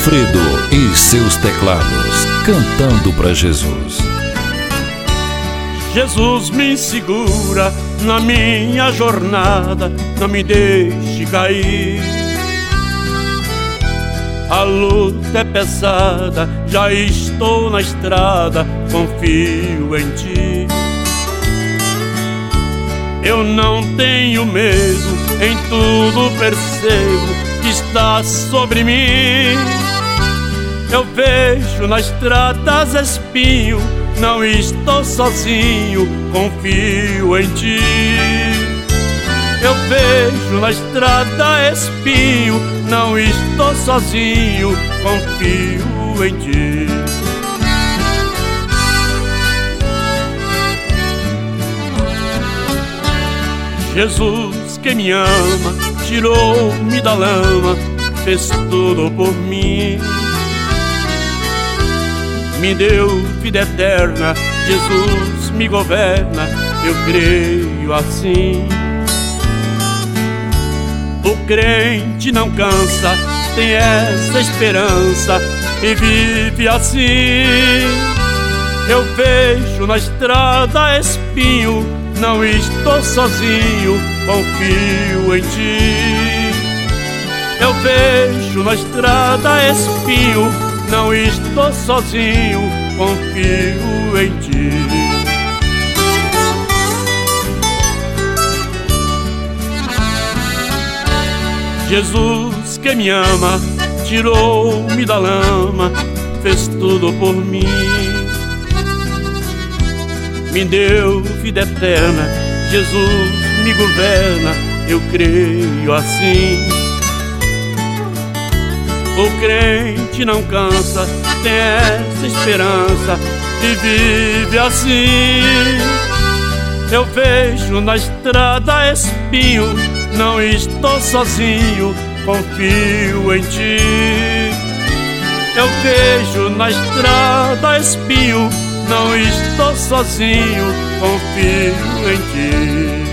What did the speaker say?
Alfredo e seus teclados, cantando para Jesus. Jesus me segura na minha jornada, não me deixe cair. A luta é pesada, já estou na estrada, confio em Ti. Eu não tenho medo, em tudo percebo que está sobre mim. Eu vejo na estrada espinho, não estou sozinho, confio em Ti. Eu vejo na estrada espinho, não estou sozinho, confio em Ti. Jesus que me ama, tirou-me da lama, fez tudo por mim. Me deu vida eterna, Jesus me governa, eu creio assim. O crente não cansa, tem essa esperança e vive assim. Eu vejo na estrada espinho, não estou sozinho, confio em Ti. Eu vejo na estrada espinho, não estou sozinho, confio em Ti. Jesus que me ama, tirou-me da lama, fez tudo por mim. Me deu vida eterna, Jesus me governa, eu creio assim. O crente não cansa, tem essa esperança e vive assim. Eu vejo na estrada espinho, não estou sozinho, confio em Ti. Eu vejo na estrada espinho, não estou sozinho, confio em Ti.